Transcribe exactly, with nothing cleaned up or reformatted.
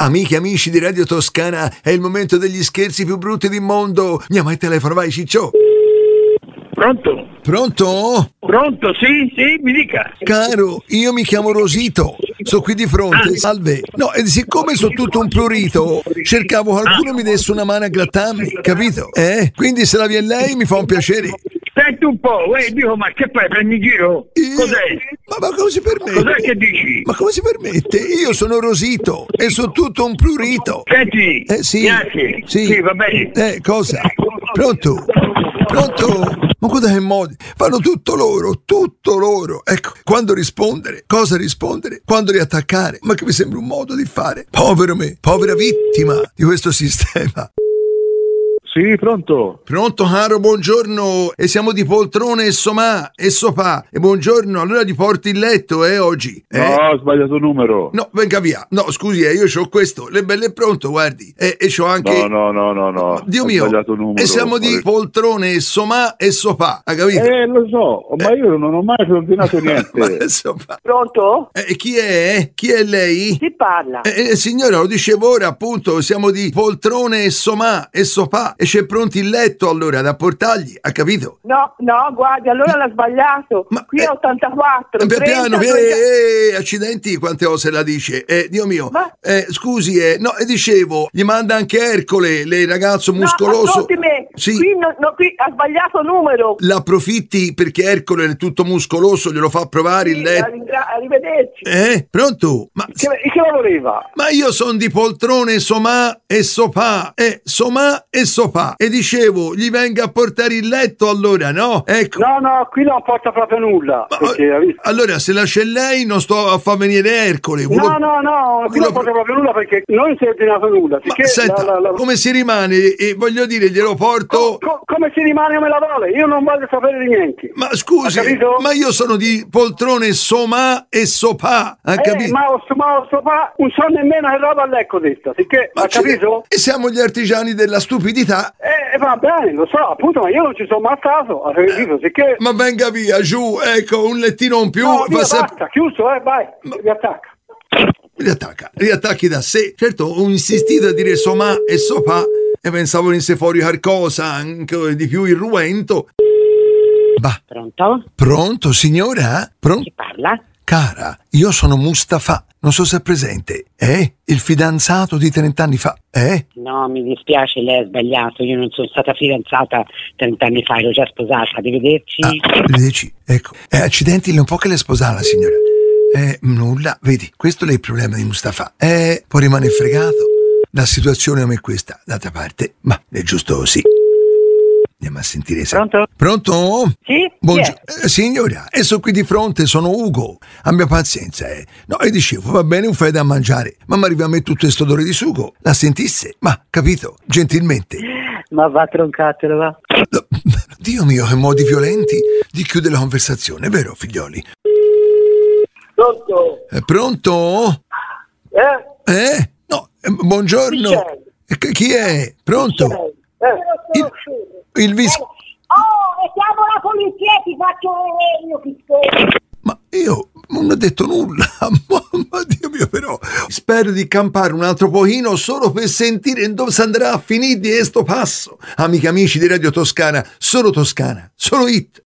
Amiche e amici di Radio Toscana, è il momento degli scherzi più brutti del mondo. Andiamo al telefono, vai Ciccio. Pronto? Pronto? Pronto, sì, sì, mi dica. Caro, io mi chiamo Rosito, sto qui di fronte, salve. No, e siccome sono tutto un prurito, cercavo qualcuno mi desse una mano a grattarmi, capito? Eh? Quindi se la viene lei mi fa un piacere. Senti un po', uè, dico, ma che fai, prendi in giro? Io? Cos'è? Ma, ma come si permette? Cos'è che dici? Ma come si permette? Io sono Rosito e sono tutto un prurito. Senti, Eh sì. grazie. Sì. Sì, va bene. Eh, cosa? Pronto? Pronto? Ma guarda che modi, fanno tutto loro, tutto loro. Ecco, quando rispondere, cosa rispondere, quando riattaccare, ma che mi sembra un modo di fare. Povero me, povera vittima di questo sistema. Sì, pronto? Pronto caro, buongiorno, e siamo di poltrone e somà e sopà, e buongiorno, allora ti porti il letto, eh, oggi? Eh? No, ho sbagliato numero. No, venga via, no, scusi, eh, io c'ho questo, le belle pronto, guardi, e, e c'ho anche... No, no, no, no, no. Ma, Dio ho mio, sbagliato numero. e siamo di poltrone e somà e sopà, hai capito? Eh, lo so, ma io non ho mai ordinato niente. Ma insomma... Pronto? Eh, chi è? Chi è lei? Chi parla? Eh, eh, signora, lo dicevo ora, appunto, siamo di poltrone e somà e sopà, e c'è pronti il letto allora da portargli, ha capito? No, no, guardi, allora l'ha sbagliato. Ma, Qui eh, è ottantaquattro. Eh, piano, trenta, eh, eh, accidenti, quante cose la dice. Eh, Dio mio. Ma- Eh, scusi, eh, no, e dicevo, gli manda anche Ercole, lei ragazzo muscoloso. No, ascolti me. Sì. Qui, no, no, qui ha sbagliato numero. L'approfitti perché Ercole è tutto muscoloso, glielo fa provare il Sì, letto. arringra- arrivederci. Eh, pronto? Ma, Che, che la voleva? ma io sono di poltrone, somà e sopà. Eh, somà e sopà. E dicevo, gli venga a portare il letto allora, no? Ecco. No, no, qui non porta proprio nulla. Ma- Perché, ha visto? allora, se lascia lei, non sto a far venire Ercole. No, no, no, qui Quello- non porta proprio nulla perché non si è ordinato nulla. Ma Sicché senta, la- la- la- come si rimane? E voglio dire, glielo porto... Co- co- come si rimane me la vuole? Io non voglio sapere di niente. Ma scusi, Ha capito? ma io sono di poltrone somà e sopà, ha Eh, capito? ma ho, ma ho sopra un so nemmeno che roba l'ecco detta, sicché, Ma ha ci- capito? E siamo gli artigiani della stupidità. Eh, va bene, lo so, appunto, ma io non ci sono mai stato, ha capito? Sicché... Ma venga via, giù, ecco, un lettino in più. no, via, fa sempre- basta, chiuso, eh, vai, Ma- riattacca. Riattacca, riattacchi da sé. Certo, ho insistito a dire somà e sopà e pensavo venisse fuori qualcosa anche di più irruento. Bah, Pronto? pronto signora? Pronto? Chi parla? Cara, io sono Mustafa, non so se è presente, eh? Il fidanzato di trent'anni fa, eh? No, mi dispiace, lei ha sbagliato. Io non sono stata fidanzata trent'anni fa, ero già sposata. Arrivederci. Ah, vedi, ecco. Eh, accidenti, non può che le sposare la signora. Eh, nulla, vedi, questo è il problema di Mustafa. Eh, può rimanere fregato. La situazione come questa, d'altra parte, ma è giusto così. Andiamo a sentire se... Pronto? Pronto? Sì? Buongio- Chi è? eh, signora, e sono qui di fronte, sono Ugo. Abbia pazienza, eh. No, e dicevo, va bene un fai da mangiare, ma mi arriva a me tutto questo odore di sugo. La sentisse? Ma, capito, gentilmente. Ma va troncatelo, va. No, Dio mio, che modi violenti di chiudere la conversazione, vero, figlioli? Pronto? È pronto? Eh? Eh? No, eh, buongiorno. Chi c'è? Eh, chi- Chi è? Pronto? Eh? Il, il vis... Oh, e chiamo la polizia e ti faccio vedere io chi sono. Ma io non ho detto nulla. Ma Dio mio, però. Spero di campare un altro pochino solo per sentire dove si andrà a finire di sto passo. Amiche e amici di Radio Toscana, solo Toscana, solo hit.